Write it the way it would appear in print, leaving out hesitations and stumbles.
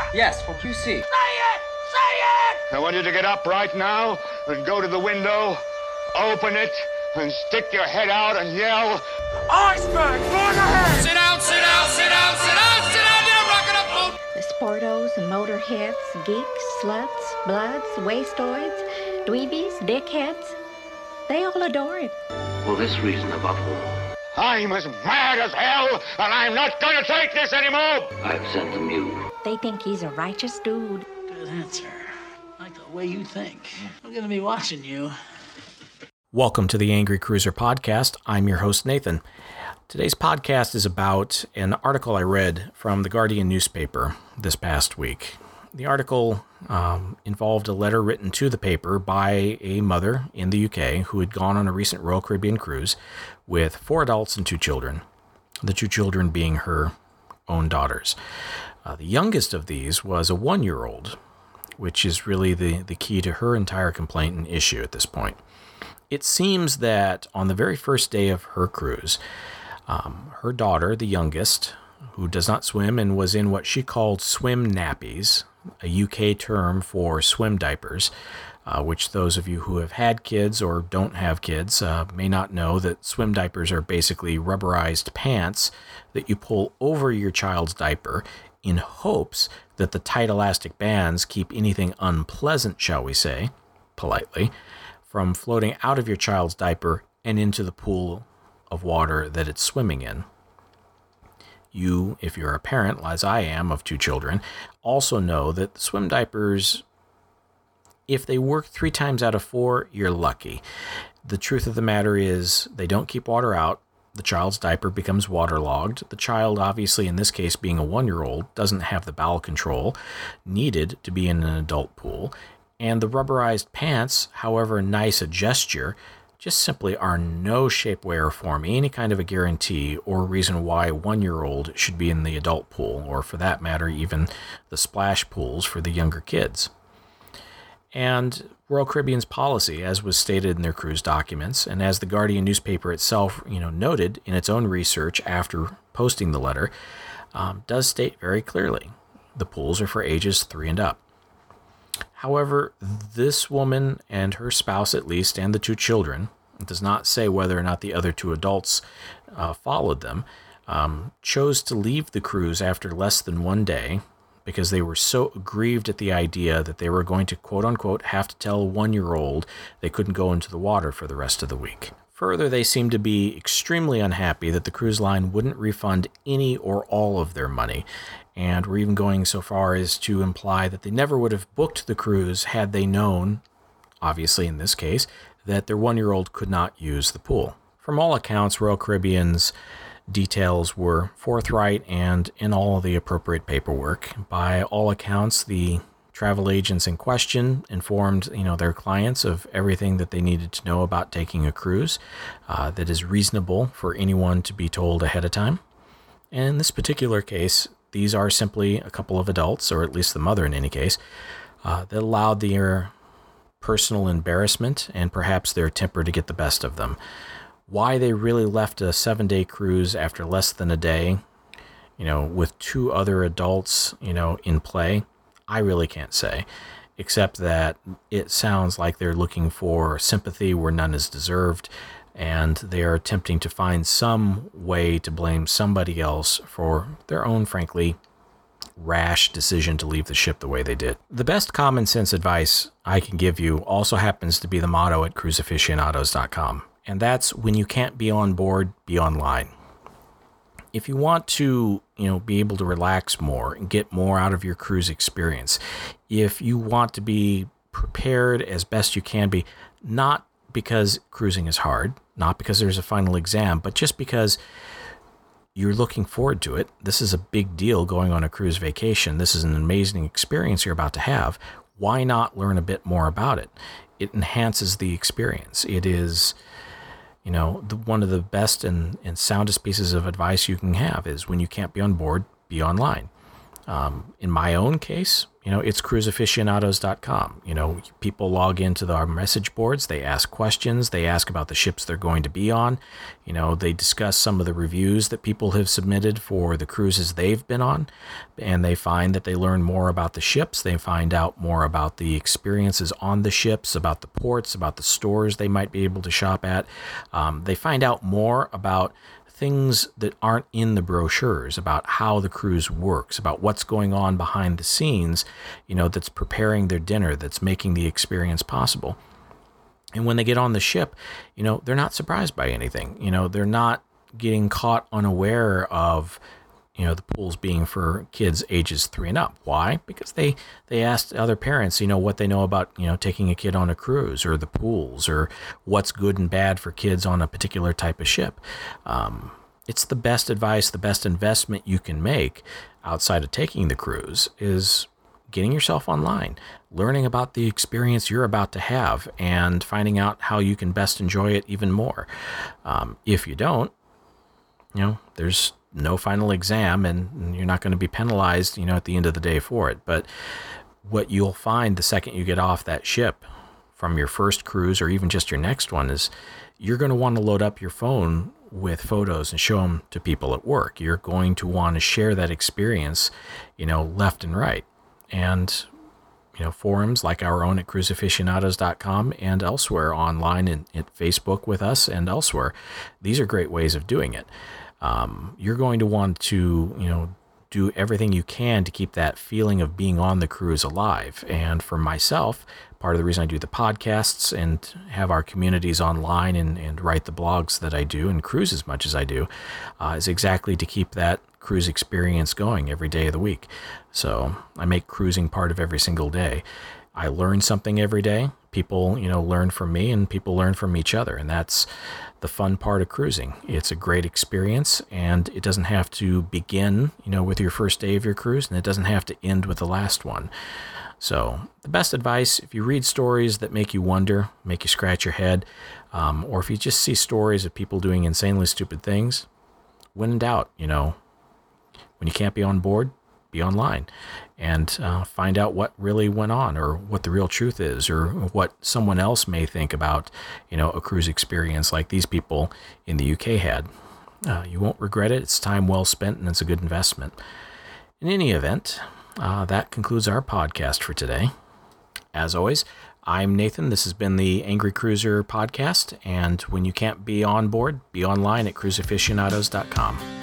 Yes, for QC. Say it! Say it! I want you to get up right now and go to the window, open it, and stick your head out and yell, Iceberg, going ahead! Sit down, sit down, sit down, sit down, sit down there, rockin' up boat. The sportos, motorheads, geeks, sluts, bloods, wastoids, dweebies, dickheads, they all adore him. For this reason above all, I'm as mad as hell, and I'm not gonna take this anymore! I've sent them you. They think he's a righteous dude. Good answer. I like the way you think. I'm gonna be watching you. Welcome to the Angry Cruiser Podcast. I'm your host, Nathan. Today's podcast is about an article I read from the Guardian newspaper this past week. The article involved a letter written to the paper by a mother in the UK who had gone on a recent Royal Caribbean cruise with 4 adults and 2 children, the 2 children being her own daughters. The youngest of these was a 1-year-old, which is really the key to her entire complaint and issue at this point. It seems that on the very first day of her cruise, her daughter, the youngest, who does not swim and was in what she called swim nappies, a UK term for swim diapers, which those of you who have had kids or don't have kids may not know that swim diapers are basically rubberized pants that you pull over your child's diaper in hopes that the tight elastic bands keep anything unpleasant, shall we say, politely, from floating out of your child's diaper and into the pool of water that it's swimming in. You, if you're a parent, as I am, of 2 children, also know that the swim diapers, if they work 3 times out of 4, you're lucky. The truth of the matter is they don't keep water out. The child's diaper becomes waterlogged. The child, obviously in this case being a 1-year-old, doesn't have the bowel control needed to be in an adult pool. And the rubberized pants, however nice a gesture, just simply are no shape, way, or form any kind of a guarantee or reason why a 1-year-old should be in the adult pool, or for that matter, even the splash pools for the younger kids. And Royal Caribbean's policy, as was stated in their cruise documents, and as the Guardian newspaper itself, noted in its own research after posting the letter, does state very clearly, the pools are for ages 3 and up. However, this woman and her spouse at least, and the 2 children, it does not say whether or not the other 2 adults followed them, chose to leave the cruise after less than 1 day because they were so aggrieved at the idea that they were going to, quote-unquote, have to tell a 1-year-old they couldn't go into the water for the rest of the week. Further, they seemed to be extremely unhappy that the cruise line wouldn't refund any or all of their money, and were even going so far as to imply that they never would have booked the cruise had they known, obviously in this case, that their 1-year-old could not use the pool. From all accounts, Royal Caribbean's details were forthright and in all the appropriate paperwork. By all accounts, the travel agents in question informed, their clients of everything that they needed to know about taking a cruise that is reasonable for anyone to be told ahead of time. And in this particular case, these are simply a couple of adults, or at least the mother in any case, that allowed their personal embarrassment and perhaps their temper to get the best of them. Why they really left a 7-day cruise after less than a day, with 2 other adults, in play, I really can't say, except that it sounds like they're looking for sympathy where none is deserved, and they are attempting to find some way to blame somebody else for their own, frankly, rash decision to leave the ship the way they did. The best common sense advice I can give you also happens to be the motto at cruiseaficionados.com, and that's when you can't be on board, be online. If you want to, be able to relax more and get more out of your cruise experience, if you want to be prepared as best you can be, not because cruising is hard, not because there's a final exam, but just because you're looking forward to it. This is a big deal going on a cruise vacation. This is an amazing experience you're about to have. Why not learn a bit more about it? It enhances the experience. It is, one of the best and soundest pieces of advice you can have is when you can't be on board, be online. In my own case, it's cruiseaficionados.com. People log into our message boards. They ask questions. They ask about the ships they're going to be on. They discuss some of the reviews that people have submitted for the cruises they've been on. And they find that they learn more about the ships. They find out more about the experiences on the ships, about the ports, about the stores they might be able to shop at. They find out more about things that aren't in the brochures, about how the cruise works, about what's going on behind the scenes, that's preparing their dinner, that's making the experience possible. And when they get on the ship, they're not surprised by anything. They're not getting caught unaware of, the pools being for kids ages 3 and up. Why? Because they asked other parents, what they know about, taking a kid on a cruise or the pools or what's good and bad for kids on a particular type of ship. It's the best advice, the best investment you can make outside of taking the cruise is getting yourself online, learning about the experience you're about to have, and finding out how you can best enjoy it even more. If you don't, there's no final exam and you're not going to be penalized, at the end of the day for it. But what you'll find the second you get off that ship from your first cruise or even just your next one is you're going to want to load up your phone with photos and show them to people at work. You're going to want to share that experience, left and right. And, forums like our own at cruiseaficionados.com and elsewhere online and at Facebook with us and elsewhere, these are great ways of doing it. You're going to want to, do everything you can to keep that feeling of being on the cruise alive. And for myself, part of the reason I do the podcasts and have our communities online and write the blogs that I do and cruise as much as I do is exactly to keep that cruise experience going every day of the week. So I make cruising part of every single day. I learn something every day. People, learn from me and people learn from each other. And that's the fun part of cruising. It's a great experience and it doesn't have to begin, with your first day of your cruise, and it doesn't have to end with the last one. So the best advice, if you read stories that make you wonder, make you scratch your head, or if you just see stories of people doing insanely stupid things, when in doubt, when you can't be on board, be online and find out what really went on or what the real truth is or what someone else may think about, a cruise experience like these people in the UK had. You won't regret it. It's time well spent and it's a good investment. In any event, that concludes our podcast for today. As always, I'm Nathan. This has been the Angry Cruiser podcast. And when you can't be on board, be online at cruiseaficionados.com.